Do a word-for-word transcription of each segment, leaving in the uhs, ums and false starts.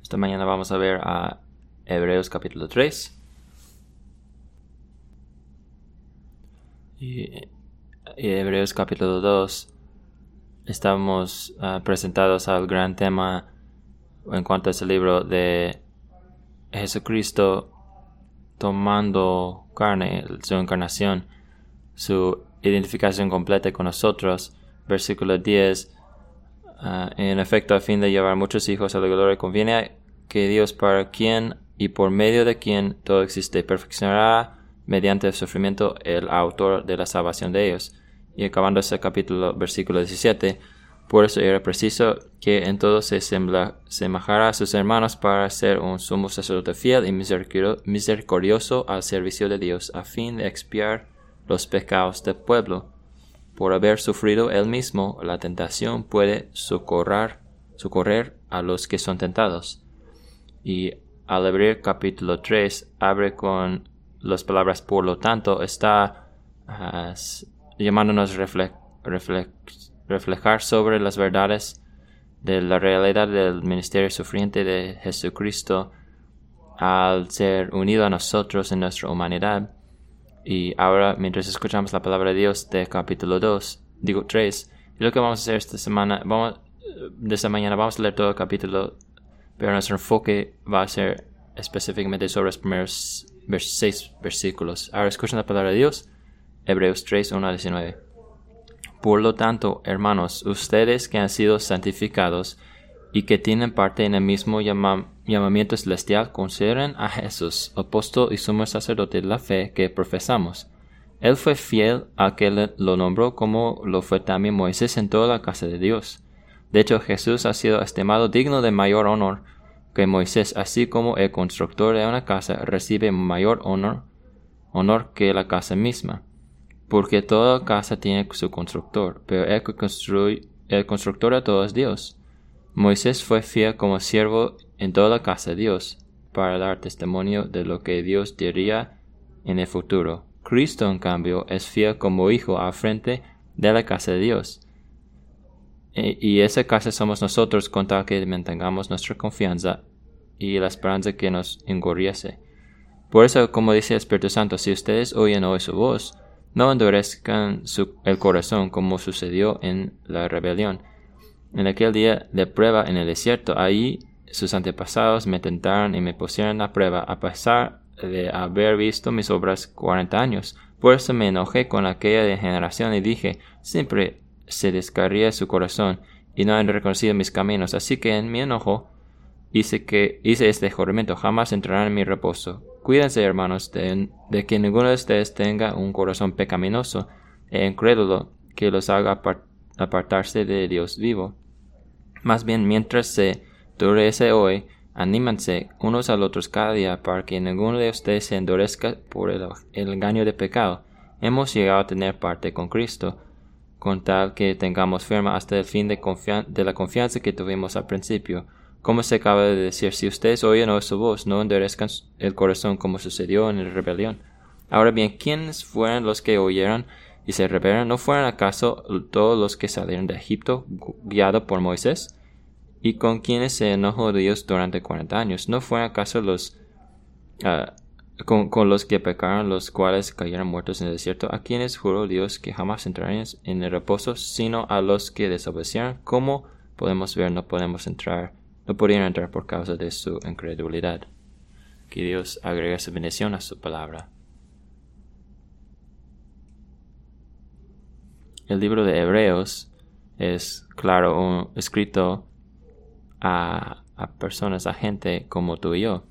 Esta mañana vamos a ver a Hebreos capítulo tres. Y, y Hebreos capítulo dos. Estamos uh, presentados al gran tema en cuanto a ese libro de Jesucristo tomando carne, su encarnación, su identificación completa con nosotros. Versículo diez. Uh, en efecto, a fin de llevar muchos hijos a la gloria, conviene que Dios, para quien y por medio de quien todo existe, perfeccionará mediante el sufrimiento el autor de la salvación de ellos. Y acabando ese capítulo, versículo diecisiete, por eso era preciso que en todo se semejara a sus hermanos para ser un sumo sacerdote fiel y misericordioso al servicio de Dios, a fin de expiar los pecados del pueblo. Por haber sufrido él mismo la tentación, puede socorrer, socorrer a los que son tentados. Y al abrir capítulo tres, abre con las palabras por lo tanto, está uh, llamándonos a refle refle reflejar sobre las verdades de la realidad del ministerio sufriente de Jesucristo al ser unido a nosotros en nuestra humanidad. Y ahora, mientras escuchamos la palabra de Dios de capítulo dos, digo tres, y lo que vamos a hacer esta semana, vamos, de esta mañana vamos a leer todo el capítulo, pero nuestro enfoque va a ser específicamente sobre los primeros seis versículos. Ahora escuchen la palabra de Dios, Hebreos tres, uno a diecinueve. Por lo tanto, hermanos, ustedes que han sido santificados y que tienen parte en el mismo llama llamamiento celestial, consideren a Jesús, apóstol y sumo sacerdote de la fe que profesamos. Él fue fiel al que le, lo nombró, como lo fue también Moisés en toda la casa de Dios. De hecho, Jesús ha sido estimado digno de mayor honor que Moisés, así como el constructor de una casa recibe mayor honor, honor que la casa misma. Porque toda casa tiene su constructor, pero el que construye, el constructor de todo es Dios. Moisés fue fiel como siervo en toda la casa de Dios, para dar testimonio de lo que Dios diría en el futuro. Cristo, en cambio, es fiel como hijo al frente de la casa de Dios. E, y esa casa somos nosotros, con tal que mantengamos nuestra confianza y la esperanza que nos engorriece. Por eso, como dice el Espíritu Santo, si ustedes oyen hoy su voz, no endurezcan su, el corazón como sucedió en la rebelión. En aquel día de prueba en el desierto, ahí sus antepasados me tentaron y me pusieron a prueba, a pesar de haber visto mis obras cuarenta años. Por eso me enojé con aquella generación y dije, siempre se descarría su corazón y no han reconocido mis caminos. Así que en mi enojo hice, que, hice este juramento, jamás entrarán en mi reposo. Cuídense, hermanos, de, de que ninguno de ustedes tenga un corazón pecaminoso e incrédulo que los haga apart, apartarse de Dios vivo. Más bien, mientras se endurece hoy, anímense unos al otros cada día para que ninguno de ustedes se endurezca por el, el engaño de pecado. Hemos llegado a tener parte con Cristo, con tal que tengamos firme hasta el fin de, de la confianza que tuvimos al principio. Como se acaba de decir, si ustedes oyen hoy su voz, no endurezcan el corazón como sucedió en la rebelión. Ahora bien, ¿quiénes fueron los que oyeron y se rebelaron? ¿No fueron acaso todos los que salieron de Egipto, guiados por Moisés? ¿Y con quienes se enojó Dios durante cuarenta años? ¿No fueron acaso los uh, con, con los que pecaron, los cuales cayeron muertos en el desierto? ¿A quienes juró Dios que jamás entrarían en el reposo, sino a los que desobedecieron? Como podemos ver, no podemos entrar No podían entrar por causa de su incredulidad. Que Dios agregue su bendición a su palabra. El libro de Hebreos es, claro, un, escrito a, a personas, a gente como tú y yo.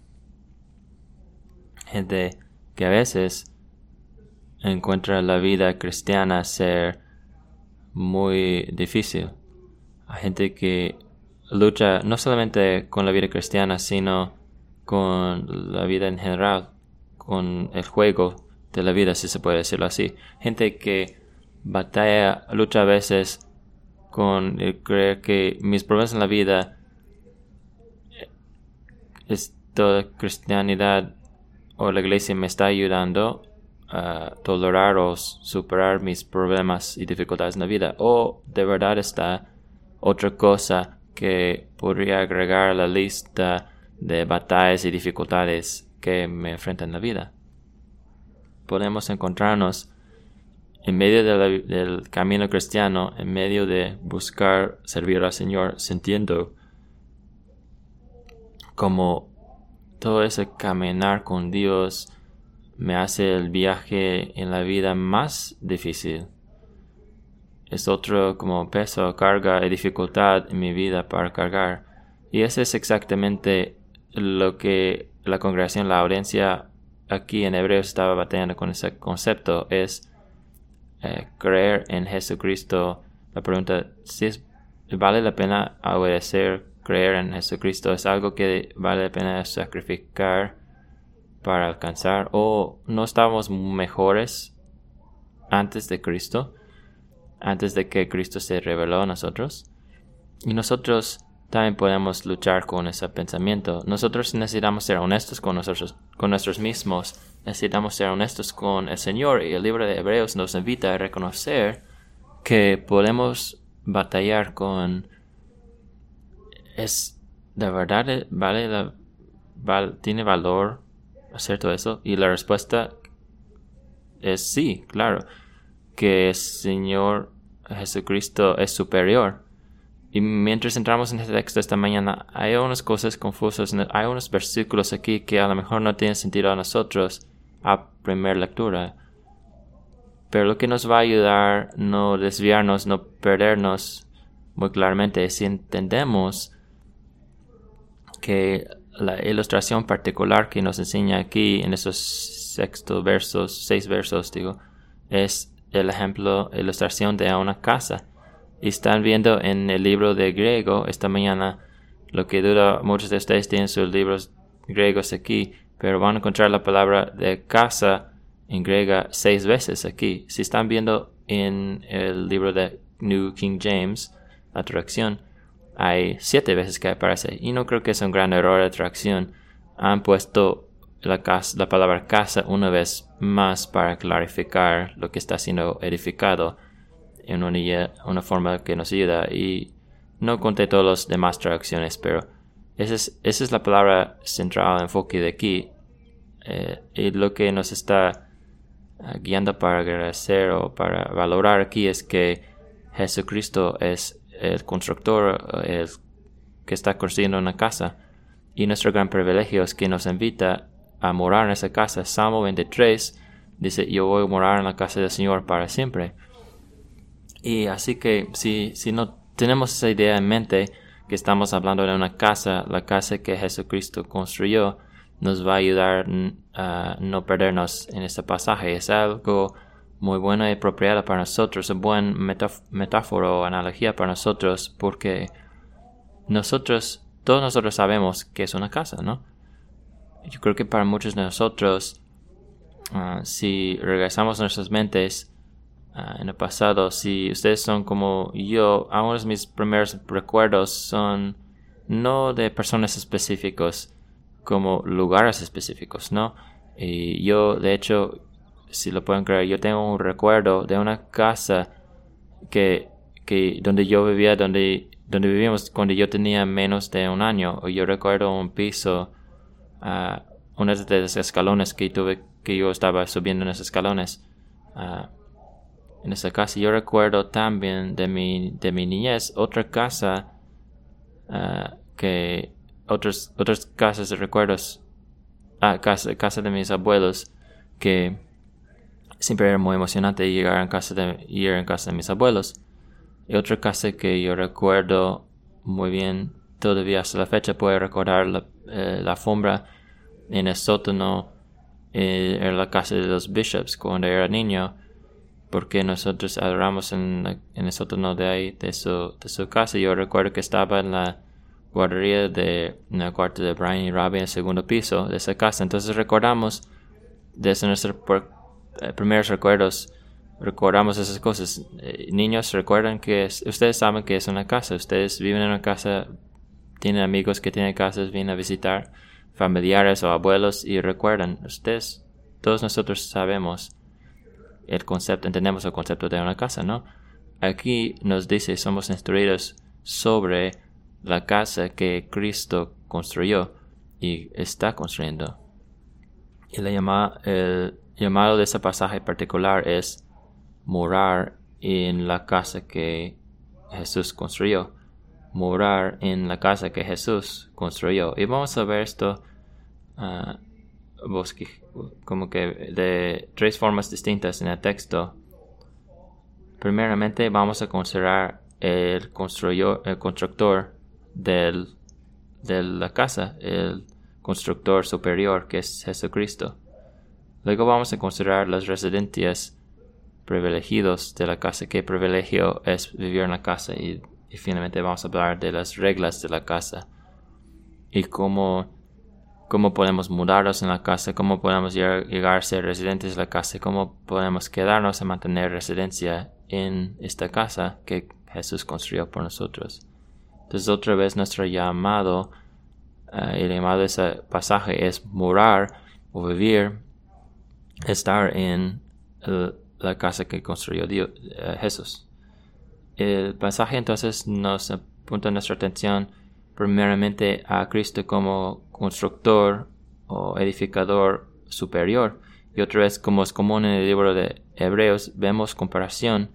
Gente que a veces encuentra la vida cristiana ser muy difícil. A gente que lucha no solamente con la vida cristiana, sino con la vida en general, con el juego de la vida, si se puede decirlo así. Gente que batalla, lucha a veces con el creer que mis problemas en la vida, esta cristianidad o la iglesia me está ayudando a tolerar o superar mis problemas y dificultades en la vida, o de verdad está otra cosa que podría agregar a la lista de batallas y dificultades que me enfrentan en la vida. Podemos encontrarnos en medio de la, del camino cristiano, en medio de buscar servir al Señor, sintiendo como todo ese caminar con Dios me hace el viaje en la vida más difícil. Es otro como peso, carga y dificultad en mi vida para cargar. Y ese es exactamente lo que la congregación, la audiencia aquí en Hebreos estaba batallando con ese concepto. Es eh, creer en Jesucristo. La pregunta, si es, vale la pena obedecer, creer en Jesucristo, es algo que vale la pena sacrificar para alcanzar, o no estábamos mejores antes de Cristo, antes de que Cristo se reveló a nosotros. Y nosotros también podemos luchar con ese pensamiento. Nosotros necesitamos ser honestos con nosotros, con nosotros mismos. Necesitamos ser honestos con el Señor. Y el libro de Hebreos nos invita a reconocer que podemos batallar con... Es de verdad, vale la, val, tiene valor hacer todo eso. Y la respuesta es sí, claro, que el Señor Jesucristo es superior. Y mientras entramos en este texto esta mañana, hay unas cosas confusas, hay unos versículos aquí que a lo mejor no tienen sentido a nosotros a primera lectura. Pero lo que nos va a ayudar no desviarnos, no perdernos muy claramente es si entendemos que la ilustración particular que nos enseña aquí en esos sexto versos, seis versos, digo, es el ejemplo, ilustración de una casa. Y están viendo en el libro de griego esta mañana, lo que duda, muchos de ustedes tienen sus libros griegos aquí, pero van a encontrar la palabra de casa en griega seis veces aquí. Si están viendo en el libro de New King James, la traducción, hay siete veces que aparece. Y no creo que es un gran error de traducción. Han puesto la, casa, la palabra casa una vez más para clarificar lo que está siendo edificado en una, una forma que nos ayuda. Y no conté todas las demás traducciones, pero esa es, esa es la palabra central, enfoque de aquí. Eh, y lo que nos está uh, guiando para agradecer o para valorar aquí es que Jesucristo es el constructor, el que está construyendo una casa. Y nuestro gran privilegio es que nos invita a morar en esa casa. Salmo veintitrés dice, yo voy a morar en la casa del Señor para siempre. Y así que si, si no tenemos esa idea en mente, que estamos hablando de una casa, la casa que Jesucristo construyó, nos va a ayudar a no perdernos en este pasaje. Es algo muy bueno y apropiado para nosotros, un buen metáf- metáfora o analogía para nosotros, porque nosotros, todos nosotros sabemos que es una casa, ¿no? Yo creo que para muchos de nosotros, uh, si regresamos a nuestras mentes uh, en el pasado, si ustedes son como yo, algunos de mis primeros recuerdos son no de personas específicos, como lugares específicos, ¿no? Y yo, de hecho, si lo pueden creer, yo tengo un recuerdo de una casa que, que donde yo vivía, donde, donde vivíamos cuando yo tenía menos de un año. O yo recuerdo un piso, uh, uno de los escalones que tuve, que yo estaba subiendo en esos escalones, uh, en esa casa. Yo recuerdo también de mi, de mi niñez, otra casa, uh, que, otras, otras casas de recuerdos, ah, casa, casa de mis abuelos, que siempre era muy emocionante llegar en casa de, ir en casa de mis abuelos. Y otra casa que yo recuerdo muy bien, todavía hasta la fecha puedo recordar la, eh, la alfombra en el sótano, eh, en la casa de los Bishops cuando era niño, porque nosotros adoramos en, la, en el sótano de ahí, de su, de su casa. Yo recuerdo que estaba en la guardería de, en el cuarto de Brian y Robbie en el segundo piso de esa casa. Entonces recordamos desde nuestros eh, primeros recuerdos, recordamos esas cosas. Eh, niños, recuerdan que es, ustedes saben que es una casa. Ustedes viven en una casa, tienen amigos que tienen casas, vienen a visitar, familiares o abuelos, y recuerdan. Ustedes, todos nosotros sabemos el concepto, entendemos el concepto de una casa, ¿no? Aquí nos dice, somos instruidos sobre la casa que Cristo construyó. y está construyendo. Y la llama, el llamado de ese pasaje particular es morar en la casa que Jesús construyó. Morar en la casa que Jesús construyó. Y vamos a ver esto uh, como que de tres formas distintas en el texto. Primeramente vamos a considerar el, construyó, el constructor del, de la casa, el constructor superior que es Jesucristo. Luego vamos a considerar las residencias privilegiados de la casa, qué privilegio es vivir en la casa, y, y finalmente vamos a hablar de las reglas de la casa y cómo, cómo podemos mudarnos en la casa, cómo podemos llegar, llegar a ser residentes de la casa, cómo podemos quedarnos a mantener residencia en esta casa que Jesús construyó por nosotros. Entonces otra vez nuestro llamado, uh, el llamado de ese pasaje es morar o vivir, estar en el, la casa que construyó Dios, uh, Jesús. El pasaje entonces nos apunta nuestra atención primeramente a Cristo como constructor o edificador superior, y otra vez, como es común en el libro de Hebreos, vemos comparación.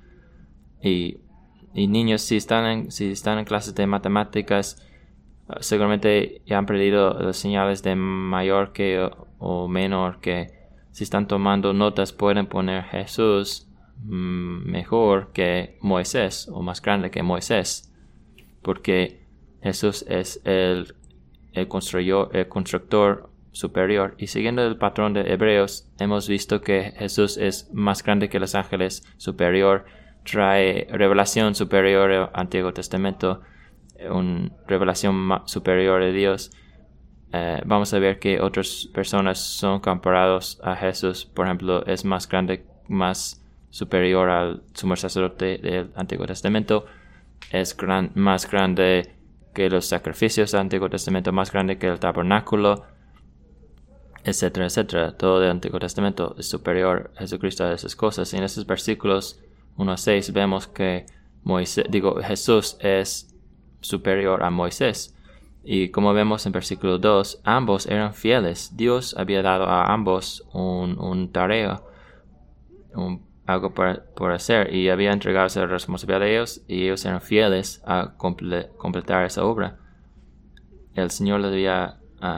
Y, y niños, si están en, si están en clases de matemáticas, uh, seguramente ya han aprendido las señales de mayor que o, o menor que. Si están tomando notas, pueden poner Jesús mmm, mejor que Moisés o más grande que Moisés, porque Jesús es el, el, construyó, el constructor superior. Y siguiendo el patrón de Hebreos, hemos visto que Jesús es más grande que los ángeles, superior, trae revelación superior al Antiguo Testamento, una revelación superior de Dios. Eh, vamos a ver que otras personas son comparados a Jesús. Por ejemplo, es más grande, más superior al sumo sacerdote del Antiguo Testamento, es gran, más grande que los sacrificios del Antiguo Testamento, más grande que el tabernáculo, etcétera, etcétera. Todo del Antiguo Testamento es superior a Jesucristo a esas cosas. Y en esos versículos uno a seis vemos que Moisés, digo, Jesús es superior a Moisés. Y como vemos en versículo dos, ambos eran fieles. Dios había dado a ambos un, un tarea, un, algo por, por hacer, y había entregado esa responsabilidad a ellos, y ellos eran fieles a comple, completar esa obra. El Señor les había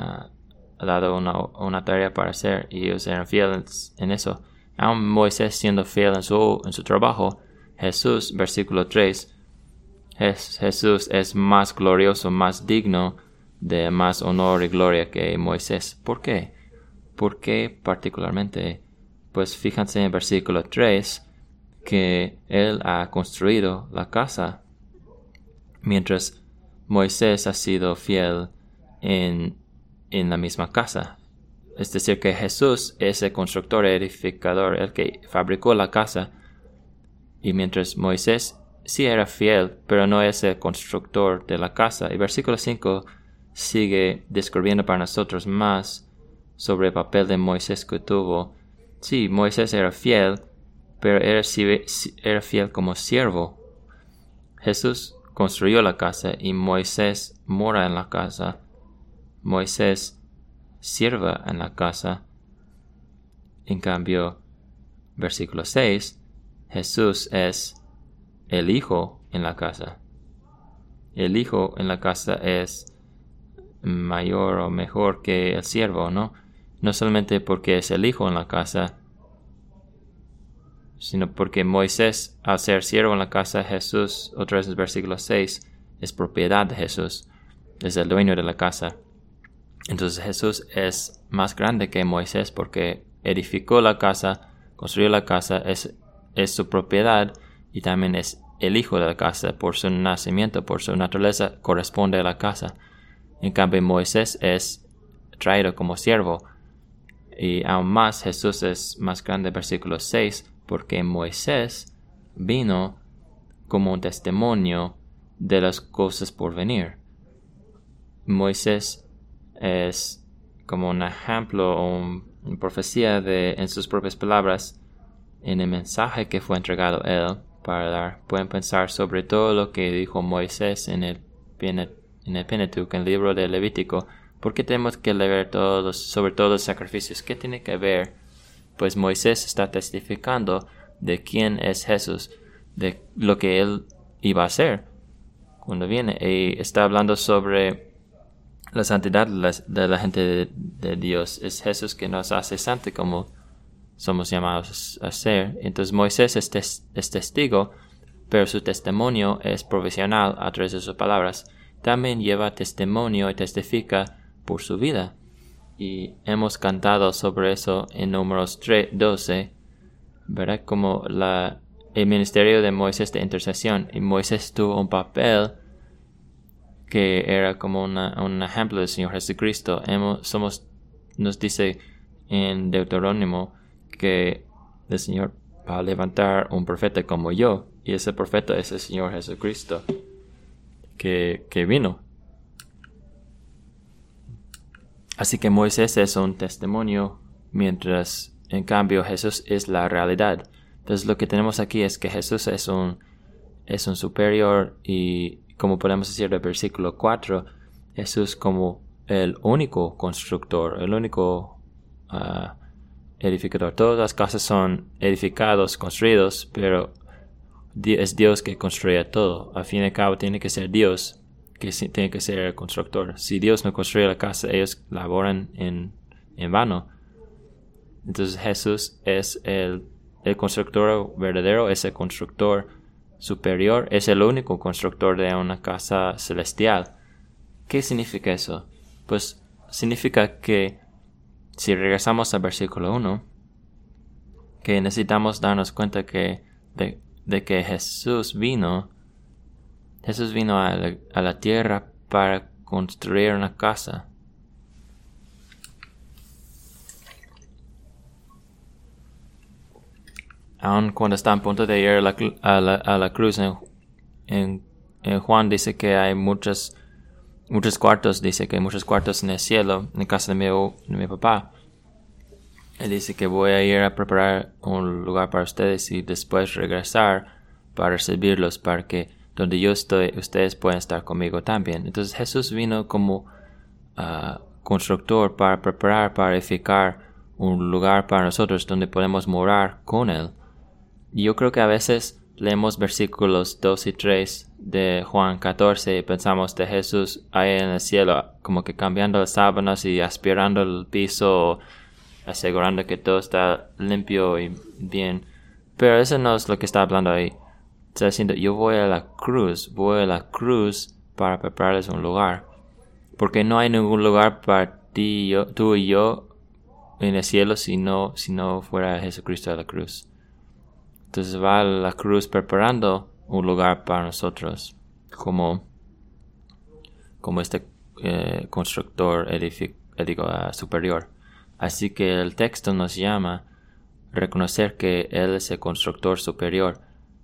uh, dado una, una tarea para hacer, y ellos eran fieles en eso. Aun Moisés siendo fiel en su, en su trabajo, Jesús, versículo tres, Jesús es más glorioso, más digno de más honor y gloria que Moisés. ¿Por qué? ¿Por qué particularmente? Pues fíjense en el versículo tres que Él ha construido la casa, mientras Moisés ha sido fiel en, en la misma casa. Es decir, que Jesús es el constructor, el edificador, el que fabricó la casa, y mientras Moisés sí era fiel, pero no es el constructor de la casa. Y versículo cinco sigue descubriendo para nosotros más sobre el papel de Moisés que tuvo. Sí, Moisés era fiel, pero era, era fiel como siervo. Jesús construyó la casa y Moisés mora en la casa. Moisés sirva en la casa. En cambio, versículo seis, Jesús es el hijo en la casa. El hijo en la casa es mayor o mejor que el siervo, ¿no? No solamente porque es el hijo en la casa, sino porque Moisés, al ser siervo en la casa, Jesús, otra vez en el versículo seis, es propiedad de Jesús, es el dueño de la casa. Entonces Jesús es más grande que Moisés porque edificó la casa, construyó la casa, es, es su propiedad, y también es el hijo de la casa. Por su nacimiento, por su naturaleza, corresponde a la casa. En cambio, Moisés es traído como siervo. Y aún más, Jesús es más grande, versículo seis, porque Moisés vino como un testimonio de las cosas por venir. Moisés es como un ejemplo o un, una profecía de, en sus propias palabras, en el mensaje que fue entregado a él para dar. Pueden pensar sobre todo lo que dijo Moisés en el, en el Pentateuco, en el libro de Levítico, ¿Por qué tenemos que leer todos, sobre todos los sacrificios? ¿Qué tiene que ver? Pues Moisés está testificando de quién es Jesús, de lo que él iba a hacer cuando viene. Y está hablando sobre la santidad de la, de la gente de, de Dios. Es Jesús que nos hace santos como somos llamados a ser. Entonces Moisés es, tes, es testigo, pero su testimonio es provisional a través de sus palabras. También lleva testimonio y testifica por su vida. Y hemos cantado sobre eso en Números doce, ¿verdad? Como la, el ministerio de Moisés de intercesión. Y Moisés tuvo un papel que era como una, un ejemplo del Señor Jesucristo. Hemos, somos, nos dice en Deuterónimo que el Señor va a levantar un profeta como yo. Y ese profeta es el Señor Jesucristo que, que vino. Así que Moisés es un testimonio, mientras en cambio Jesús es la realidad. Entonces lo que tenemos aquí es que Jesús es un, es un superior y, como podemos decir del versículo cuatro, Jesús como el único constructor, el único uh, edificador. Todas las casas son edificados, construidos, pero es Dios que construye todo. Al fin y al cabo tiene que ser Dios que tiene que ser el constructor. Si Dios no construye la casa, ellos laboran en, en vano. Entonces Jesús es el, el constructor verdadero, es el constructor superior, es el único constructor de una casa celestial. ¿Qué significa eso? Pues significa que si regresamos al versículo uno, que necesitamos darnos cuenta que de, de que Jesús vino Jesús vino a la, a la tierra para construir una casa. Aun cuando está a punto de ir a la, a la, a la cruz, en, en, en Juan dice que hay muchos, muchos cuartos, dice que hay muchos cuartos en el cielo, en casa de mi, de mi papá. Él dice que voy a ir a preparar un lugar para ustedes y después regresar para recibirlos, para que donde yo estoy, ustedes pueden estar conmigo también. Entonces Jesús vino como uh, constructor para preparar, para edificar un lugar para nosotros donde podemos morar con Él. Y yo creo que a veces leemos versículos dos y tres de Juan catorce y pensamos de Jesús ahí en el cielo, como que cambiando las sábanas y aspirando el piso, asegurando que todo está limpio y bien. Pero eso no es lo que está hablando ahí. Está diciendo, yo voy a la cruz, voy a la cruz para prepararles un lugar. Porque no hay ningún lugar para ti, yo, tú y yo en el cielo si no, si no fuera Jesucristo a la cruz. Entonces va a la cruz preparando un lugar para nosotros, como, como este eh, constructor edific, edific, uh, superior. Así que el texto nos llama a reconocer que Él es el constructor superior.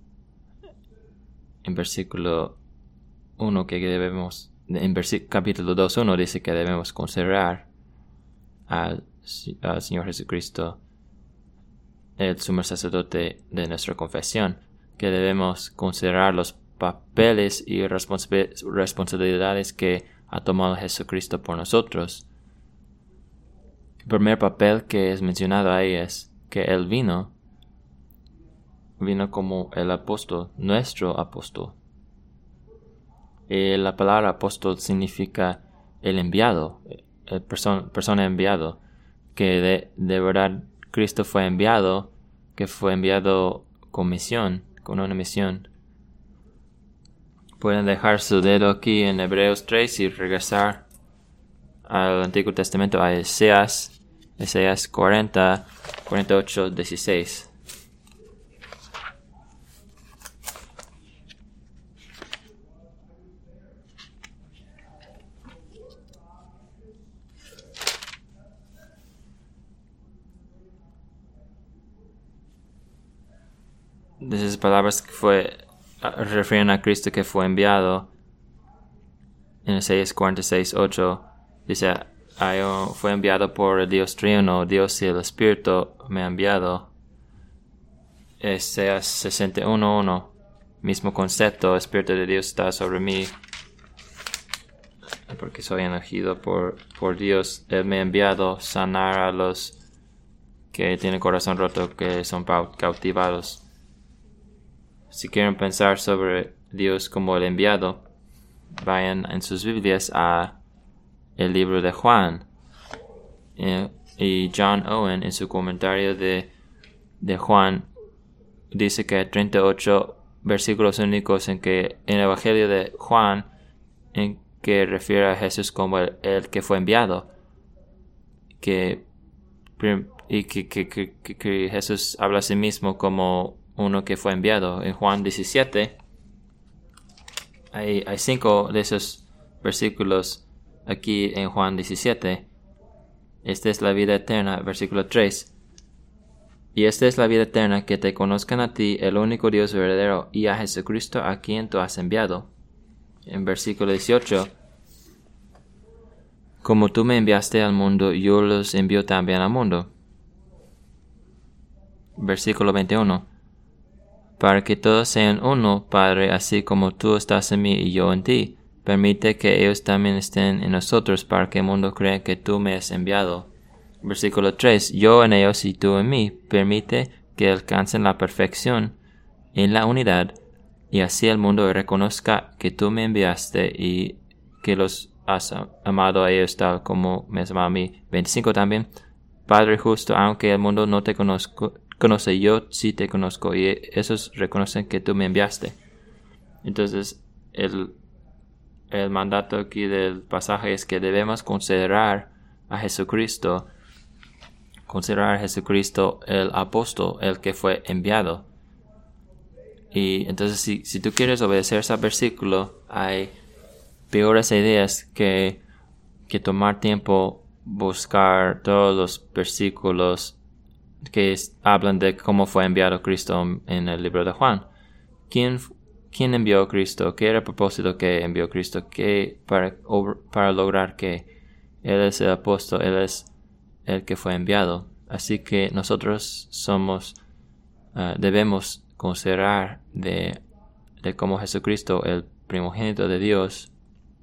En versículo uno que debemos, en capítulo dos, uno dice que debemos considerar al, al Señor Jesucristo, el sumo sacerdote de nuestra confesión, que debemos considerar los papeles y responsabilidades que ha tomado Jesucristo por nosotros. El primer papel que es mencionado ahí es que Él vino Vino como el apóstol, nuestro apóstol. Y la palabra apóstol significa el enviado, el person, persona enviado. Que de, de verdad Cristo fue enviado, que fue enviado con misión, con una misión. Pueden dejar su dedo aquí en Hebreos tres y regresar al Antiguo Testamento, a Isaías, Isaías cuarenta, cuarenta y ocho, dieciséis. De esas palabras que fue refieren a Cristo que fue enviado en Isaías cuarenta y seis, ocho dice, fue enviado por el Dios Trino, Dios y el Espíritu me ha enviado. Isaías sesenta y uno, uno mismo concepto, el Espíritu de Dios está sobre mí, porque soy elegido por, por Dios. Él me ha enviado a sanar a los que tienen corazón roto, que son cautivados. Si quieren pensar sobre Dios como el enviado, vayan en sus Biblias a el libro de Juan. Y John Owen, en su comentario de, de Juan, dice que hay treinta y ocho versículos únicos en que en el Evangelio de Juan, en que refiere a Jesús como el, el que fue enviado, que y que, que, que, que Jesús habla a sí mismo como uno que fue enviado. En Juan diecisiete hay, hay cinco de esos versículos aquí en Juan diecisiete. Esta es la vida eterna, versículo tres. Y esta es la vida eterna, que te conozcan a ti, el único Dios verdadero, y a Jesucristo, a quien tú has enviado. En versículo dieciocho. Como tú me enviaste al mundo, yo los envío también al mundo. Versículo veintiuno. Para que todos sean uno, Padre, así como tú estás en mí y yo en ti. Permite que ellos también estén en nosotros, para que el mundo crea que tú me has enviado. Versículo tres. Yo en ellos y tú en mí. Permite que alcancen la perfección en la unidad, y así el mundo reconozca que tú me enviaste y que los has amado a ellos tal como me has amado a mí. veinticinco también. Padre justo, aunque el mundo no te conozco, conoce, yo sí te conozco, y esos reconocen que tú me enviaste. Entonces, el, el mandato aquí del pasaje es que debemos considerar a Jesucristo, considerar a Jesucristo el apóstol, el que fue enviado. Y entonces, si, si tú quieres obedecer ese versículo, hay peores ideas que, que tomar tiempo, buscar todos los versículos que es, hablan de cómo fue enviado Cristo en el libro de Juan. ¿Quién, quién envió a Cristo? ¿Qué era el propósito que envió Cristo? ¿Qué, para, para lograr que Él es el apóstol, Él es el que fue enviado? Así que nosotros somos, uh, debemos considerar de, de cómo Jesucristo, el primogénito de Dios,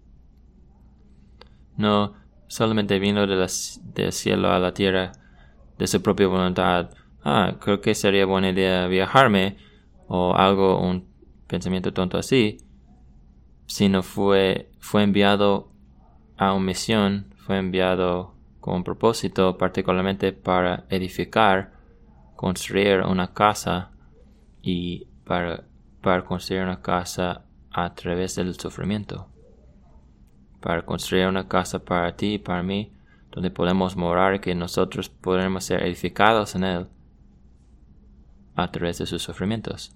no solamente vino de la, del cielo a la tierra de su propia voluntad. Ah, creo que sería buena idea viajarme, o algo, un pensamiento tonto así, sino fue, fue enviado a una misión, fue enviado con un propósito, particularmente para edificar, construir una casa, y para, para construir una casa a través del sufrimiento, para construir una casa para ti y para mí, donde podemos morar y que nosotros podremos ser edificados en Él a través de sus sufrimientos.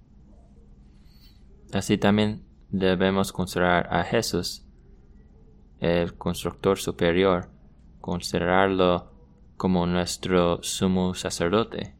Así también debemos considerar a Jesús, el constructor superior, considerarlo como nuestro sumo sacerdote.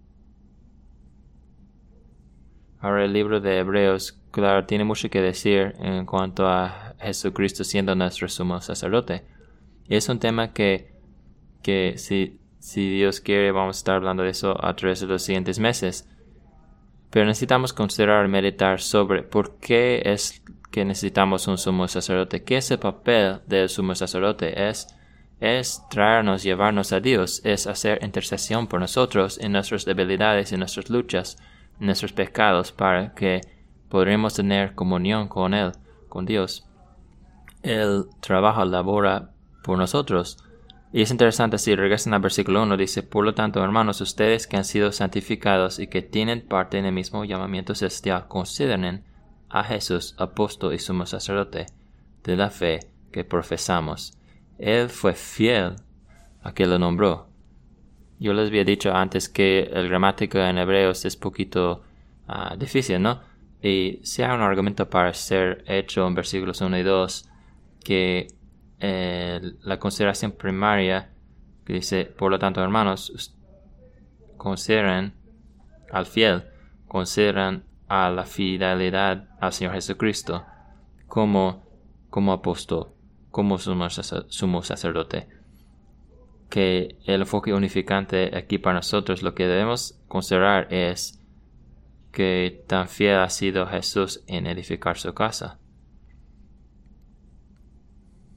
Ahora el libro de Hebreos, claro, tiene mucho que decir en cuanto a Jesucristo siendo nuestro sumo sacerdote. Es un tema que, que si, si Dios quiere, vamos a estar hablando de eso a través de los siguientes meses. Pero necesitamos considerar, meditar sobre por qué es que necesitamos un sumo sacerdote. ¿Qué es el papel del sumo sacerdote? Es, es traernos, llevarnos a Dios. Es hacer intercesión por nosotros en nuestras debilidades, en nuestras luchas, en nuestros pecados, para que podremos tener comunión con Él, con Dios. Él trabaja, labora por nosotros. Y es interesante, si regresan al versículo uno, dice: por lo tanto, hermanos, ustedes que han sido santificados y que tienen parte en el mismo llamamiento celestial, consideren a Jesús, apóstol y sumo sacerdote de la fe que profesamos. Él fue fiel a que lo nombró. Yo les había dicho antes que el gramática en hebreos es poquito uh, difícil, ¿no? Y si hay un argumento para ser hecho en versículos uno y dos, que eh, la consideración primaria, que dice, por lo tanto, hermanos, consideren al fiel, consideran a la fidelidad al Señor Jesucristo como, como apóstol, como sumo, sumo sacerdote. Que el enfoque unificante aquí para nosotros, lo que debemos considerar es que tan fiel ha sido Jesús en edificar su casa.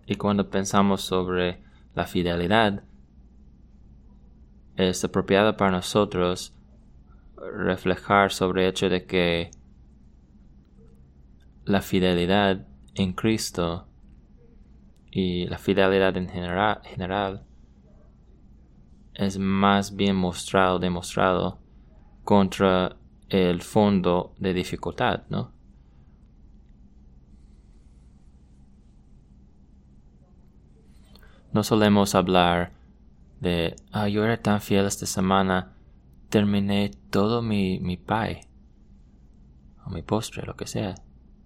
Y cuando pensamos sobre la fidelidad, es apropiado para nosotros reflejar sobre el hecho de que la fidelidad en Cristo y la fidelidad en general, general es más bien mostrado, demostrado contra el fondo de dificultad, ¿no? No solemos hablar de, ah, yo era tan fiel esta semana, terminé todo mi, mi pie, o mi postre, lo que sea.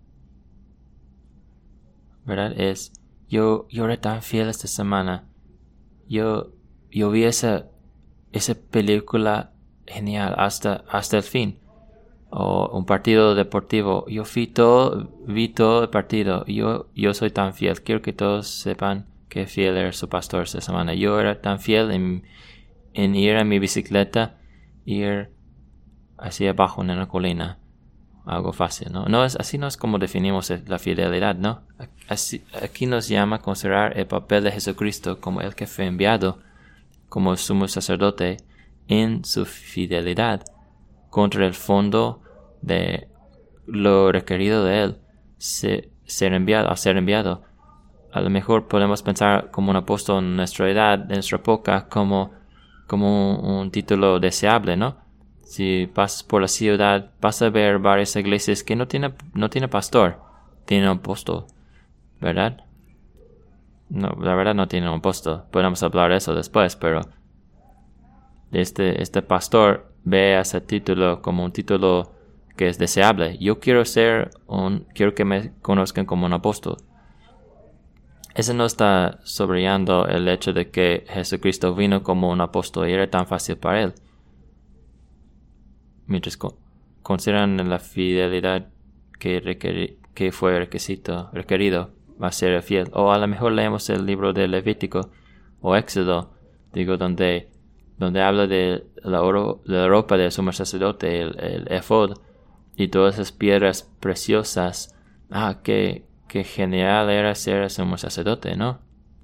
¿Verdad? Es, yo, yo era tan fiel esta semana, yo, yo vi esa, esa película genial hasta, hasta el fin. O un partido deportivo, yo vi todo, vi todo el partido, yo, yo soy tan fiel, quiero que todos sepan que fiel era su pastor esta semana. Yo era tan fiel en, en ir a mi bicicleta, ir hacia abajo en la colina, algo fácil, ¿no? No es, así no es como definimos la fidelidad, ¿no? Así, aquí nos llama a considerar el papel de Jesucristo como el que fue enviado como sumo sacerdote en su fidelidad contra el fondo de lo requerido de él, se, ser enviado, a ser enviado. A lo mejor podemos pensar como un apóstol en nuestra edad, en nuestra época, como, como un, un título deseable, ¿no? Si pasas por la ciudad, vas a ver varias iglesias que no tienen no tiene pastor, tienen un apóstol, ¿verdad? No, la verdad no tienen un apóstol. Podemos hablar de eso después, pero este, este pastor ve a ese título como un título que es deseable. Yo quiero ser un, quiero que me conozcan como un apóstol. Ese no está subrayando el hecho de que Jesucristo vino como un apóstol y era tan fácil para él. Mientras con, consideran la fidelidad que, requeri, que fue requisito, requerido a ser fiel. O a lo mejor leemos el libro de Levítico o Éxodo, digo, donde, donde habla de la, oro, de la ropa del sumo sacerdote, el, el efod y todas esas piedras preciosas. Ah, que Qué genial era ser sumo sacerdote, ¿no?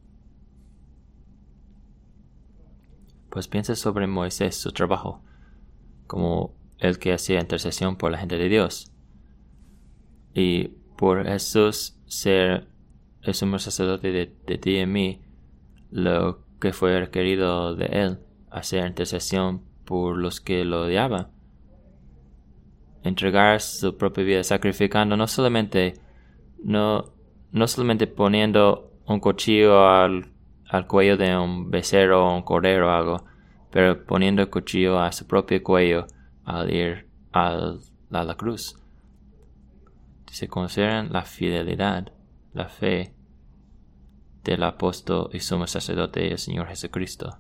Pues piensa sobre Moisés, su trabajo, como el que hacía intercesión por la gente de Dios. Y por Jesús ser el sumo sacerdote de, de ti y mí, lo que fue requerido de él, hacer intercesión por los que lo odiaban. Entregar su propia vida, sacrificando no solamente No, no solamente poniendo un cuchillo al, al cuello de un becerro o un cordero o algo, pero poniendo el cuchillo a su propio cuello al ir al, a la cruz. Se consideran la fidelidad, la fe del apóstol y sumo sacerdote el Señor Jesucristo.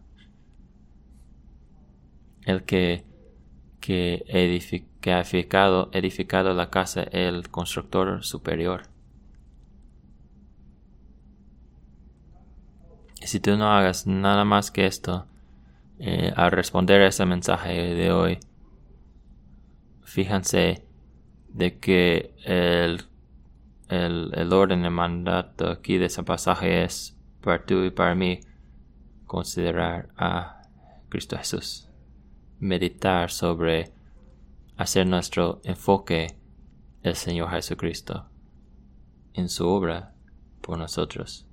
El que, que, edific, que ha edificado, edificado la casa, el constructor superior. Y si tú no hagas nada más que esto, eh, al responder a ese mensaje de hoy, fíjense de que el, el, el orden, el mandato aquí de ese pasaje es para tú y para mí considerar a Cristo Jesús. Meditar sobre hacer nuestro enfoque el Señor Jesucristo en su obra por nosotros.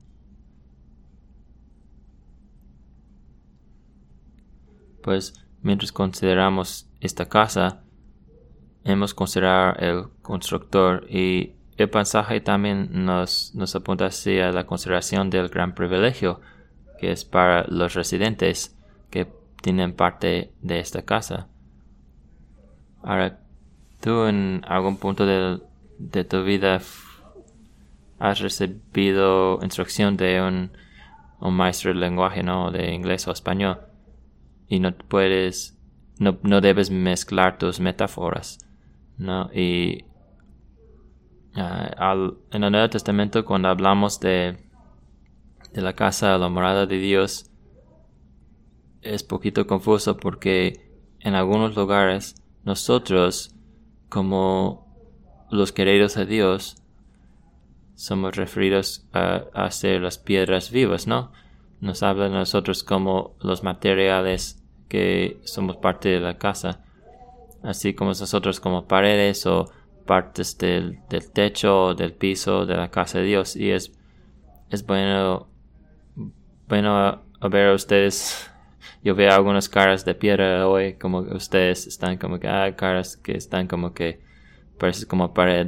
Pues mientras consideramos esta casa, hemos considerado el constructor y el pasaje también nos, nos apunta hacia la consideración del gran privilegio que es para los residentes que tienen parte de esta casa. Ahora, ¿tú en algún punto de, de tu vida has recibido instrucción de un, un maestro de lenguaje, ¿no? De inglés o español? Y no puedes, no, no debes mezclar tus metáforas, ¿no? Y uh, al, en el Nuevo Testamento, cuando hablamos de, de la casa, la morada de Dios, es poquito confuso porque en algunos lugares nosotros, como los queridos de Dios, somos referidos a, a ser las piedras vivas, ¿no? Nos habla de nosotros como los materiales que somos parte de la casa, así como nosotros como paredes o partes del, del techo, del piso, de la casa de Dios. Y es, es bueno, bueno a, a ver a ustedes. Yo veo algunas caras de piedra hoy, como que ustedes están como que, ah, caras que están como que parecen como pared.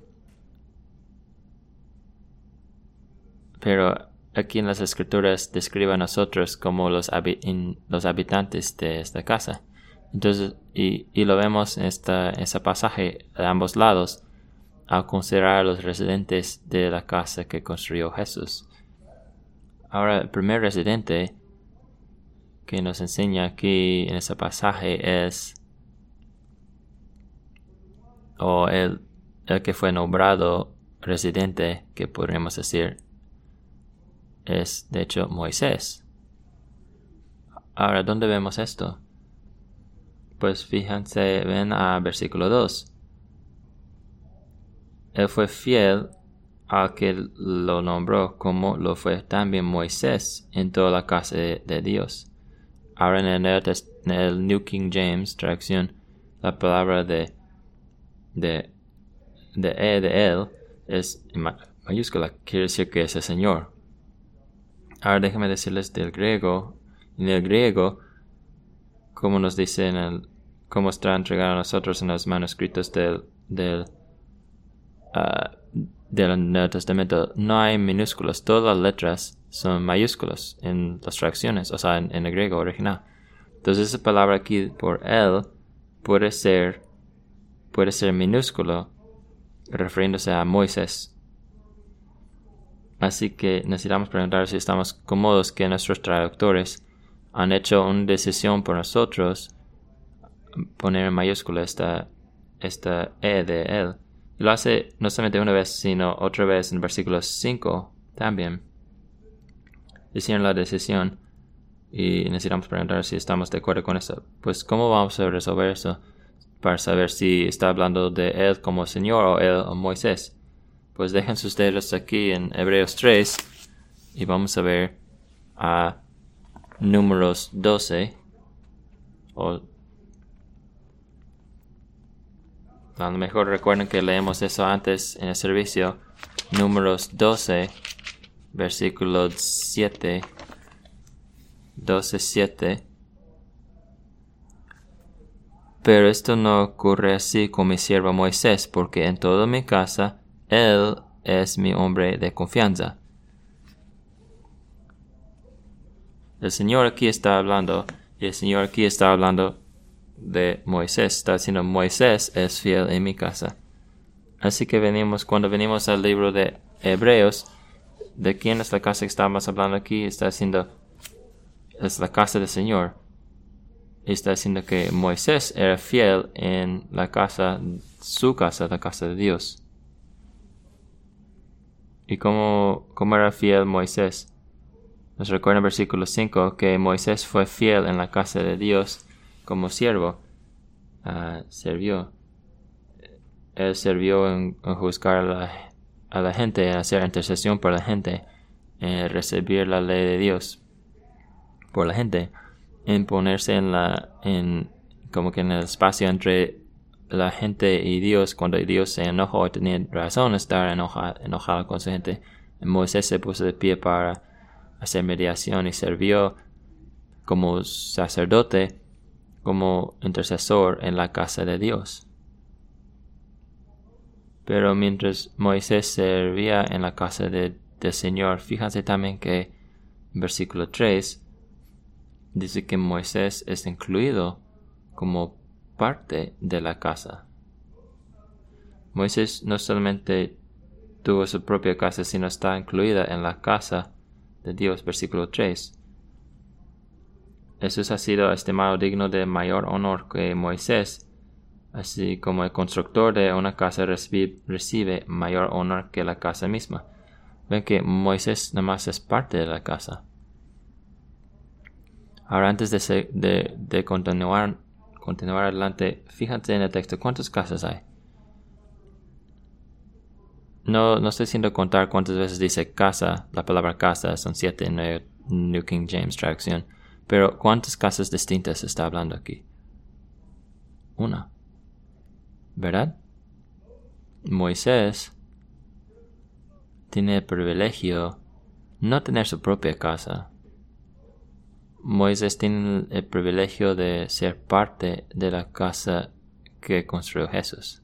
Pero aquí en las escrituras describe a nosotros como los, habi- in, los habitantes de esta casa. Entonces, y, y lo vemos en esta, ese pasaje de ambos lados, al considerar a los residentes de la casa que construyó Jesús. Ahora, el primer residente que nos enseña aquí en ese pasaje es, o el, el que fue nombrado residente, que podríamos decir, es de hecho Moisés. Ahora, ¿dónde vemos esto? Pues fíjense, ven a versículo dos. Él fue fiel al que lo nombró, como lo fue también Moisés en toda la casa de, de Dios. Ahora en el, en el New King James traducción, la palabra de de de, e, de él es mayúscula, quiere decir que es el Señor. Ahora déjenme decirles del griego. En el griego, como nos dice en el, como está entregado a nosotros en los manuscritos del, del, uh, del Nuevo Testamento, no hay minúsculas, todas las letras son mayúsculas en las traducciones, o sea, en, en el griego original. Entonces esa palabra aquí por él puede ser, puede ser minúsculo, refiriéndose a Moisés. Así que necesitamos preguntar si estamos cómodos que nuestros traductores han hecho una decisión por nosotros poner en mayúscula esta, esta E de él. Y lo hace no solamente una vez, sino otra vez en versículo cinco también. Hicieron la decisión y necesitamos preguntar si estamos de acuerdo con eso. Pues, ¿cómo vamos a resolver eso? Para saber si está hablando de él como Señor o él o Moisés. Pues déjense ustedes aquí en Hebreos tres y vamos a ver a Números doce, o a lo mejor recuerden que leemos eso antes en el servicio. Números doce, versículo siete, doce, siete. Pero esto no ocurre así con mi siervo Moisés, porque en toda mi casa él es mi hombre de confianza. El Señor aquí está hablando, y el Señor aquí está hablando de Moisés. Está diciendo, Moisés es fiel en mi casa. Así que venimos, cuando venimos al libro de Hebreos, ¿de quién es la casa que estamos hablando aquí? Está diciendo, es la casa del Señor. Y está diciendo que Moisés era fiel en la casa, su casa, la casa de Dios. ¿Y cómo, cómo era fiel Moisés? Nos recuerda en versículo cinco que Moisés fue fiel en la casa de Dios como siervo. Uh, sirvió. Él sirvió en, en juzgar a la, a la gente, en hacer intercesión por la gente, en recibir la ley de Dios por la gente, en ponerse en la, en, como que en el espacio entre la gente y Dios, cuando Dios se enojó o tenía razón de estar enojado, enojado con su gente. Moisés se puso de pie para hacer mediación y sirvió como sacerdote, como intercesor en la casa de Dios. Pero mientras Moisés servía en la casa de, del Señor, fíjense también que en versículo tres dice que Moisés es incluido como parte de la casa. Moisés no solamente tuvo su propia casa, sino está incluida en la casa de Dios, versículo tres. Jesús ha sido estimado digno de mayor honor que Moisés, así como el constructor de una casa recibe, recibe mayor honor que la casa misma. Ven que Moisés nada más es parte de la casa. Ahora, antes de, ser, de, de continuar, continuar adelante, fíjate en el texto, ¿cuántas casas hay? no, no estoy diciendo contar cuántas veces dice casa, la palabra casa, son siete en la New King James traducción. Pero ¿cuántas casas distintas está hablando aquí? Una. ¿Verdad? Moisés tiene el privilegio no tener su propia casa. Moisés tiene el privilegio de ser parte de la casa que construyó Jesús.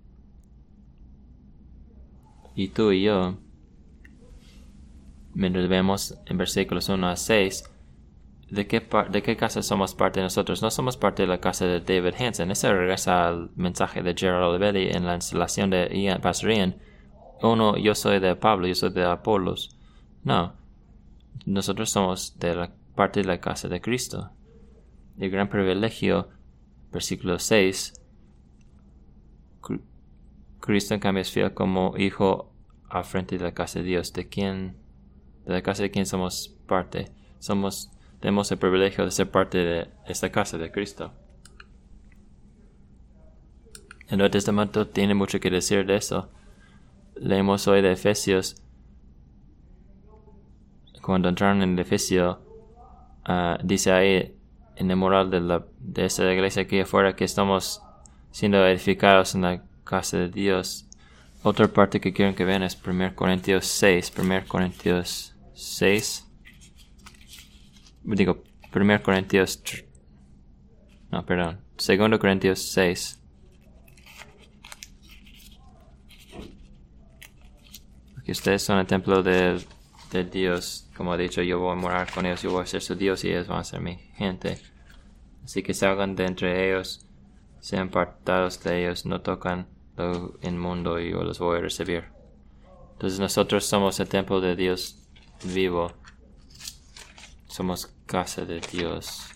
Y tú y yo, mientras vemos en versículos uno a seis, ¿de qué, ¿de qué casa somos parte nosotros? No somos parte de la casa de David Hansen. Eso regresa al mensaje de Gerald Olivetti en la instalación de Ian, Pastor Ian. Uno, yo soy de Pablo, yo soy de Apolos. No, nosotros somos de la parte de la casa de Cristo. El gran privilegio, versículo seis, Cristo en cambio es fiel como hijo al frente de la casa de Dios. ¿De quién? De la casa de quién somos parte. Somos, tenemos el privilegio de ser parte de esta casa de Cristo. El Nuevo Testamento tiene mucho que decir de eso. Leemos hoy de Efesios. Cuando entraron en el Efesio, uh, dice ahí en el moral de, la, de esta iglesia aquí afuera que estamos siendo edificados en la casa de Dios. Otra parte que quiero que vean es primero Corintios seis. primero Corintios seis. Digo, primero Corintios... No, perdón. segundo Corintios seis. Porque ustedes son el templo de, de Dios. Como he dicho, yo voy a morar con ellos. Yo voy a ser su Dios y ellos van a ser mi gente. Así que salgan de entre ellos. Sean apartados de ellos. No tocan lo inmundo y yo los voy a recibir. Entonces nosotros somos el templo de Dios vivo. Somos casa de Dios.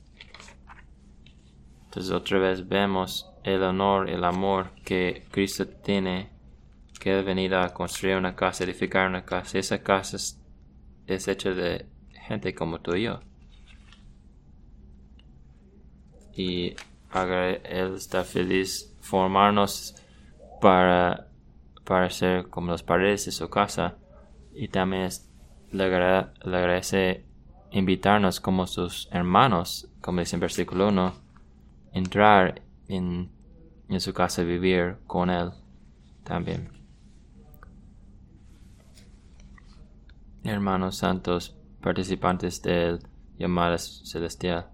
Entonces otra vez vemos el honor, el amor que Cristo tiene, que Él ha venido a construir una casa, edificar una casa. Esa casa es, es hecha de gente como tú y yo. Y Él está feliz formarnos para, para ser como las paredes de su casa. Y también es, le, agra, le agradece invitarnos como sus hermanos, como dice en versículo uno, entrar en, en su casa y vivir con Él también. Hermanos santos, participantes del llamado celestial.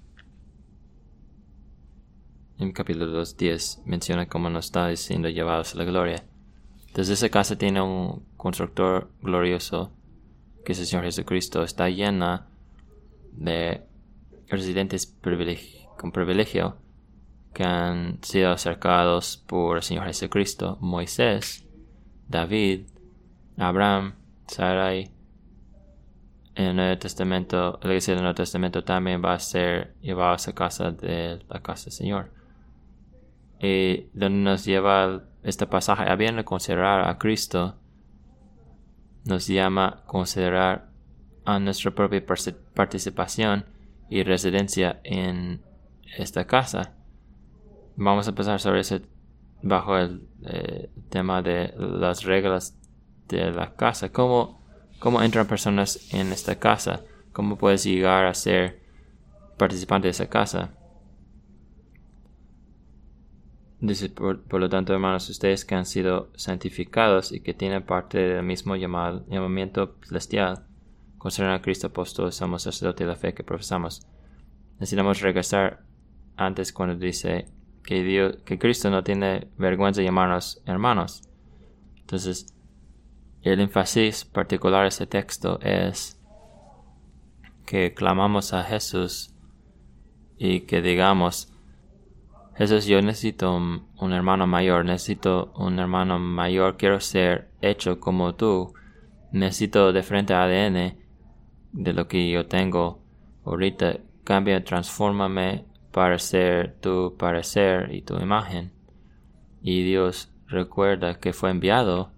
En capítulo dos, diez menciona cómo nos está siendo llevados a la gloria. Entonces esa casa tiene un constructor glorioso, que es el Señor Jesucristo. Está llena de residentes privilegi- con privilegio que han sido acercados por el Señor Jesucristo. Moisés, David, Abraham, Sarai. En el Nuevo Testamento, la iglesia del Nuevo Testamento también va a ser llevada a esa casa de la casa del Señor. Y donde nos lleva este pasaje, habiendo considerar a Cristo, nos llama a considerar a nuestra propia participación y residencia en esta casa. Vamos a empezar sobre ese bajo el eh, tema de las reglas de la casa. ¿Cómo, cómo entran personas en esta casa? ¿Cómo puedes llegar a ser participante de esa casa? Dice, por, por lo tanto, hermanos, ustedes que han sido santificados y que tienen parte del mismo llamado, llamamiento celestial, consideran a Cristo apóstol, somos sacerdote de la fe que profesamos. Necesitamos regresar antes cuando dice que Dios, que Cristo no tiene vergüenza de llamarnos hermanos. Entonces, el énfasis particular de este texto es que clamamos a Jesús y que digamos, Jesús, yo necesito un, un hermano mayor, necesito un hermano mayor, quiero ser hecho como tú, necesito diferente A D N de lo que yo tengo ahorita, cambia, transfórmame para ser tu parecer y tu imagen. Y Dios recuerda que fue enviado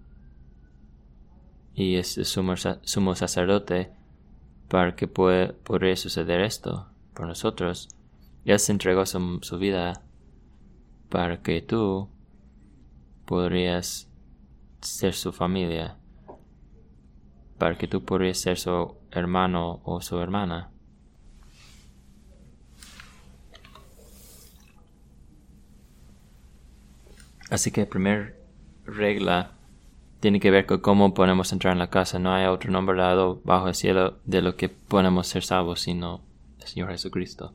y es el sumo, sumo sacerdote para que pueda, podría suceder esto por nosotros. Él se entregó su, su vida para que tú podrías ser su familia, para que tú podrías ser su hermano o su hermana. Así que la primera regla tiene que ver con cómo podemos entrar en la casa. No hay otro nombre dado bajo el cielo de lo que podemos ser salvos, sino el Señor Jesucristo.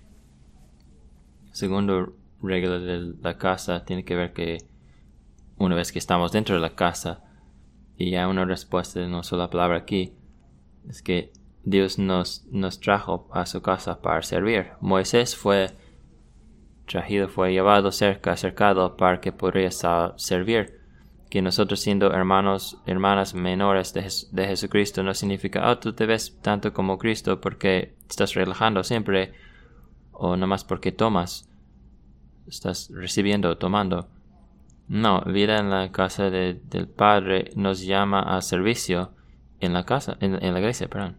Segunda regla de la casa tiene que ver que una vez que estamos dentro de la casa, y hay una respuesta de una sola palabra aquí, es que Dios nos, nos trajo a su casa para servir. Moisés fue traído, fue llevado cerca, acercado para que podría servir. Que nosotros siendo hermanos, hermanas menores de, de Jesucristo no significa, oh, tú te ves tanto como Cristo porque estás relajando siempre, o nomás porque tomas, estás recibiendo o tomando. No, vida en la casa de, del Padre nos llama al servicio en la casa, en, en la iglesia, perdón.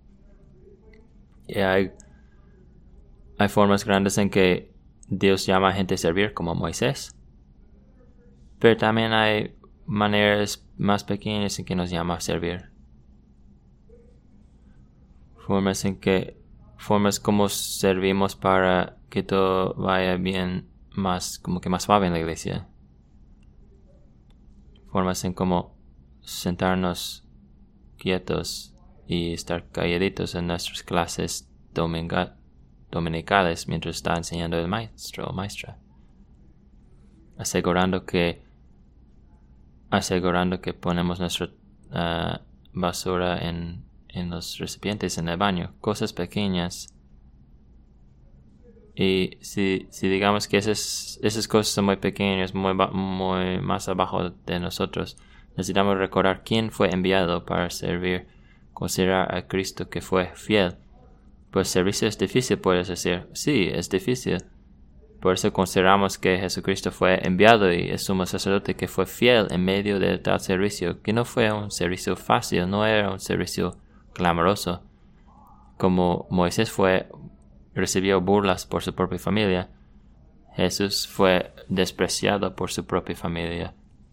Y hay, hay formas grandes en que Dios llama a gente a servir, como Moisés. Pero también hay maneras más pequeñas en que nos llama a servir. Formas en que, formas como servimos para que todo vaya bien, más, como que más suave en la iglesia. Formas en cómo sentarnos quietos y estar calladitos en nuestras clases dominga, dominicales mientras está enseñando el maestro o maestra. Asegurando que asegurando que ponemos nuestra uh, basura en, en los recipientes en el baño. Cosas pequeñas. Y si, si digamos que esas, esas cosas son muy pequeñas, muy, muy más abajo de nosotros, necesitamos recordar quién fue enviado para servir, considerar a Cristo que fue fiel. Pues servicio es difícil, puedes decir. Sí, es difícil. Por eso consideramos que Jesucristo fue enviado y es sumo sacerdote que fue fiel en medio de tal servicio, que no fue un servicio fácil, no era un servicio clamoroso. Como Moisés fue, recibió burlas por su propia familia, Jesús fue despreciado por su propia familia.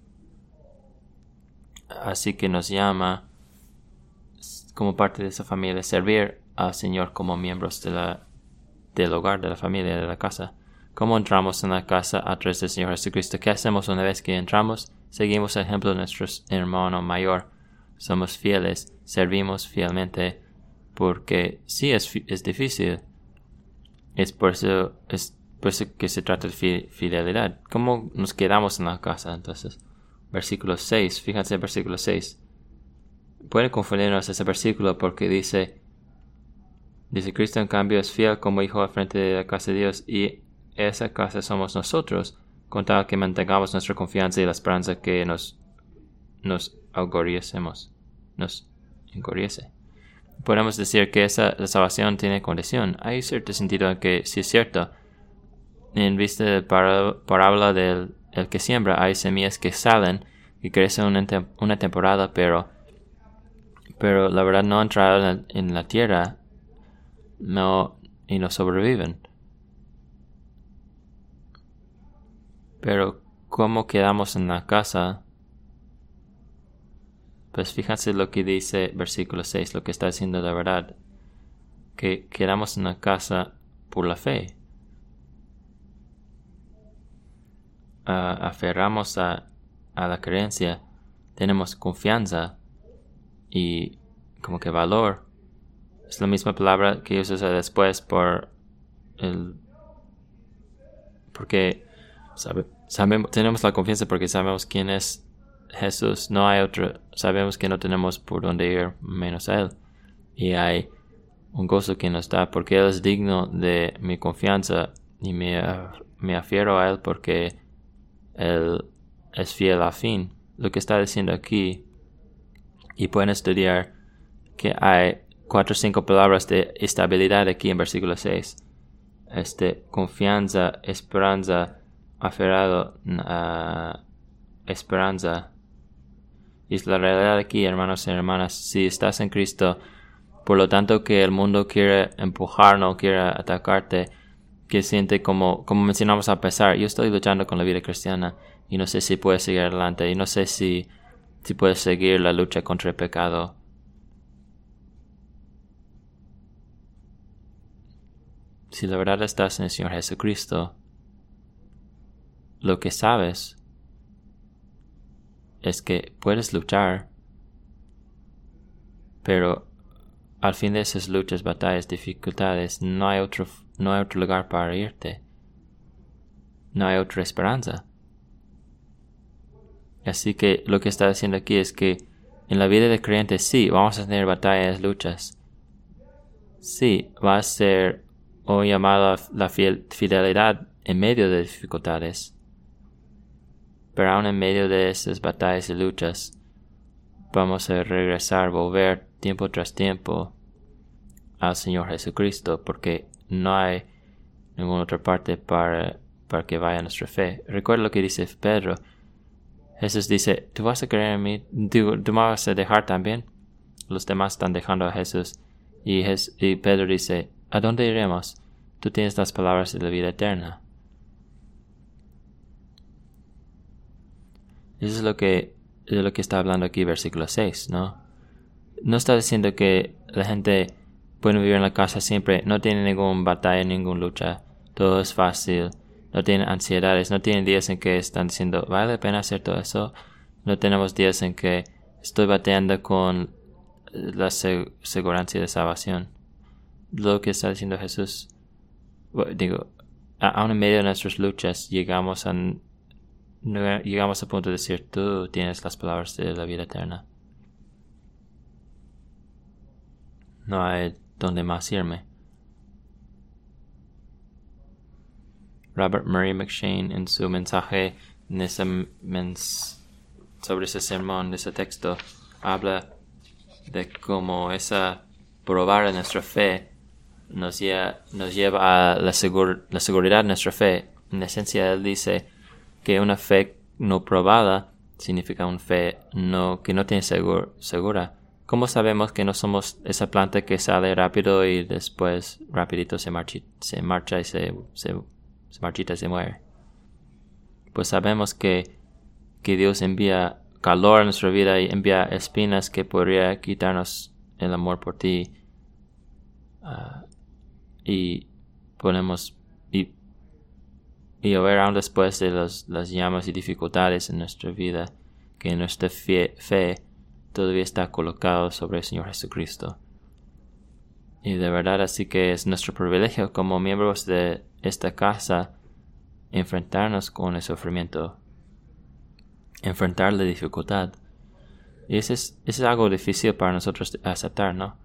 Así que nos llama, como parte de esa familia, servir al Señor como miembros de la, del hogar, de la familia, de la casa. ¿Cómo entramos en la casa a través del Señor Jesucristo? ¿Qué hacemos una vez que entramos? Seguimos el ejemplo de nuestro hermano mayor. Somos fieles, servimos fielmente, porque sí es, es difícil. Es por eso, es por eso que se trata de fidelidad. ¿Cómo nos quedamos en la casa entonces? Versículo seis, fíjense en versículo seis. Puede confundirnos ese versículo porque dice, dice Cristo en cambio es fiel como hijo al frente de la casa de Dios y esa casa somos nosotros, con tal que mantengamos nuestra confianza y la esperanza que nos, nos auguriésemos, nos engoriese. Podemos decir que esa la salvación tiene condición. Hay cierto sentido en que, si es cierto, en vista de la parábola del el que siembra, hay semillas que salen y crecen una, tem una temporada, pero, pero la verdad no han entrado en, en la tierra no, y no sobreviven. Pero, ¿cómo quedamos en la casa? Pues fíjense lo que dice versículo seis, lo que está diciendo la verdad. Que quedamos en la casa por la fe. Uh, aferramos a, a la creencia. Tenemos confianza y como que valor. Es la misma palabra que usas después por el... Porque... Sabe, sabemos, tenemos la confianza porque sabemos quién es Jesús. No hay otro. Sabemos que no tenemos por dónde ir menos a Él. Y hay un gozo que nos da porque Él es digno de mi confianza y me, me afiero a Él porque Él es fiel al fin. Lo que está diciendo aquí, y pueden estudiar que hay cuatro o cinco palabras de estabilidad aquí en versículo seis. Este, confianza, esperanza, aferrado, uh, esperanza. Y es la realidad aquí, hermanos y hermanas. Si estás en Cristo, por lo tanto que el mundo quiere empujar, no quiere atacarte, que siente como, como mencionamos a pesar, yo estoy luchando con la vida cristiana, y no sé si puedes seguir adelante, y no sé si, si puedes seguir la lucha contra el pecado. Si la verdad estás en el Señor Jesucristo, lo que sabes es que puedes luchar, pero al fin de esas luchas, batallas, dificultades, no hay otro, no hay otro lugar para irte. No hay otra esperanza. Así que lo que está diciendo aquí es que en la vida de creyentes sí, vamos a tener batallas, luchas. Sí, va a ser hoy llamado la fidelidad en medio de dificultades. Pero aún en medio de esas batallas y luchas, vamos a regresar, volver tiempo tras tiempo al Señor Jesucristo, porque no hay ninguna otra parte para, para que vaya nuestra fe. Recuerda lo que dice Pedro. Jesús dice, ¿tú vas a creer en mí? ¿Tú, tú me vas a dejar también? Los demás están dejando a Jesús. Y, Jes- y Pedro dice, ¿a dónde iremos? Tú tienes las palabras de la vida eterna. Eso es lo que, de lo que está hablando aquí versículo seis, ¿no? No está diciendo que la gente puede vivir en la casa siempre, no tiene ninguna batalla, ninguna lucha, todo es fácil, no tienen ansiedades, no tienen días en que están diciendo, ¿vale la pena hacer todo eso? No tenemos días en que estoy bateando con la seg- seguridad de salvación. Lo que está diciendo Jesús, bueno, digo, a- aún en medio de nuestras luchas llegamos a, no- llegamos al punto de decir, tú tienes las palabras de la vida eterna. No hay donde más irme. Robert Murray McShane, en su mensaje en ese mens sobre ese sermón, de ese texto, habla de cómo esa probar de nuestra fe nos lleva, nos lleva a la, segur, la seguridad de nuestra fe. En esencia, él dice que una fe no probada significa una fe no, que no tiene segur, segura. ¿Cómo sabemos que no somos esa planta que sale rápido y después rapidito se, marchi, se marcha y se, se, se marchita y se muere? Pues sabemos que, que Dios envía calor a nuestra vida y envía espinas que podría quitarnos el amor por ti. Uh, y ponemos y, y a ver aún después de los, las llamas y dificultades en nuestra vida, que nuestra fe, fe todavía está colocado sobre el Señor Jesucristo. Y de verdad así que es nuestro privilegio como miembros de esta casa enfrentarnos con el sufrimiento, enfrentar la dificultad. Y eso es, eso es algo difícil para nosotros aceptar, ¿no?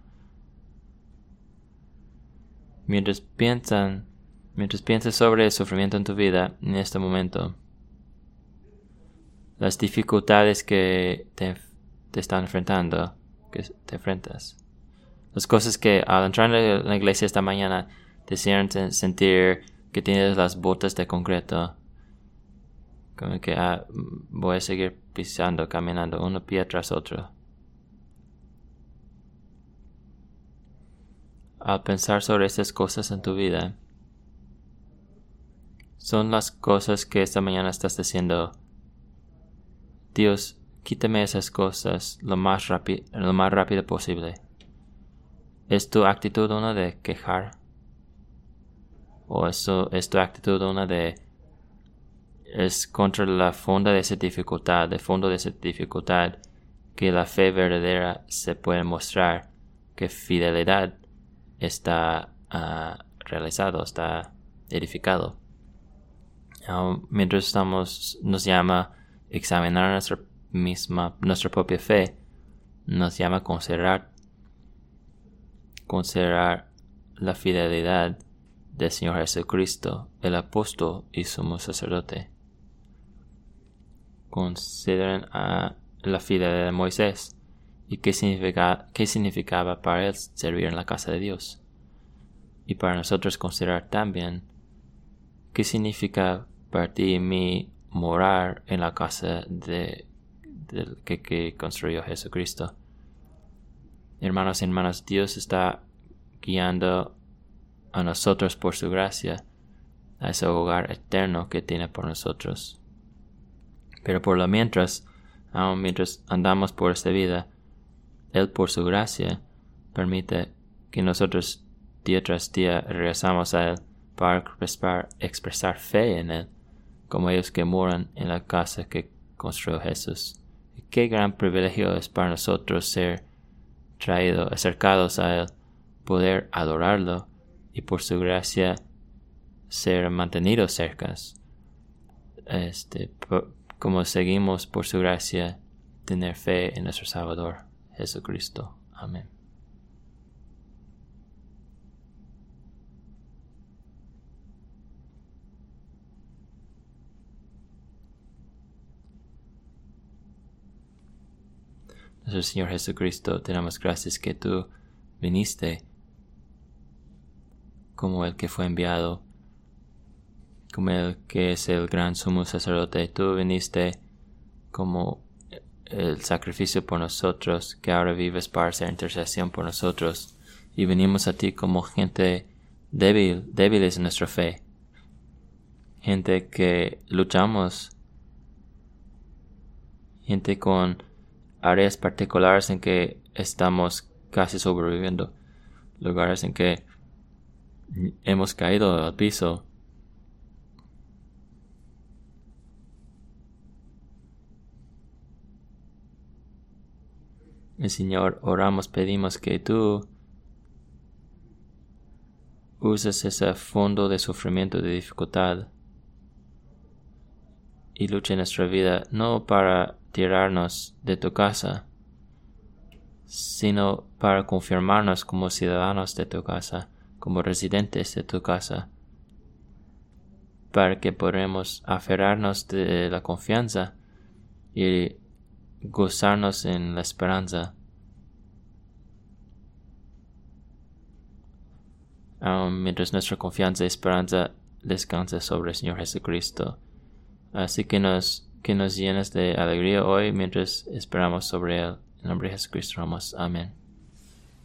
Mientras piensan, mientras piensas sobre el sufrimiento en tu vida en este momento, las dificultades que te, te están enfrentando, que te enfrentas, las cosas que al entrar en la iglesia esta mañana te hicieron sentir que tienes las botas de concreto, como que ah, voy a seguir pisando, caminando, uno pie tras otro. Al pensar sobre estas cosas en tu vida, son las cosas que esta mañana estás diciendo, Dios, quítame esas cosas lo más rápido, lo más rápido posible. ¿Es tu actitud una de quejar? ¿O eso es tu actitud una de es contra la fonda de esa dificultad, de fondo de esa dificultad, que la fe verdadera se puede mostrar, que fidelidad está uh, realizado, está edificado? Um, mientras estamos, nos llama a examinar nuestra misma, nuestra propia fe, nos llama a considerar, considerar la fidelidad del Señor Jesucristo, el apóstol y sumo sacerdote. Consideren a la fidelidad de Moisés y qué, significa, qué significaba para él servir en la casa de Dios. Y para nosotros considerar también qué significa para ti y mí morar en la casa de, de que, que construyó Jesucristo. Hermanos y hermanas, Dios está guiando a nosotros por su gracia a ese hogar eterno que tiene por nosotros. Pero por lo mientras, aun mientras andamos por esta vida, Él por su gracia permite que nosotros día tras día regresamos a Él para expresar, expresar fe en Él, como ellos que moran en la casa que construyó Jesús. Y qué gran privilegio es para nosotros ser traídos, acercados a Él, poder adorarlo y por su gracia ser mantenidos cercas. Este, por, como seguimos por su gracia, tener fe en nuestro Salvador, Jesucristo. Amén. Nuestro Señor Jesucristo, te damos gracias que tú viniste como el que fue enviado, como el que es el gran sumo sacerdote. Tú viniste como el sacrificio por nosotros, que ahora vives para hacer intercesión por nosotros. Y venimos a ti como gente débil, débiles en nuestra fe. Gente que luchamos. Gente con áreas particulares en que estamos casi sobreviviendo. Lugares en que hemos caído al piso. Y Señor, oramos, pedimos que tú uses ese fondo de sufrimiento, de dificultad y lucha en nuestra vida, no para tirarnos de tu casa, sino para confirmarnos como ciudadanos de tu casa, como residentes de tu casa, para que podamos aferrarnos de la confianza y gozarnos en la esperanza. Um, mientras nuestra confianza y esperanza descansa sobre el Señor Jesucristo. Así que nos, que nos llenes de alegría hoy mientras esperamos sobre Él. En nombre de Jesucristo, amén.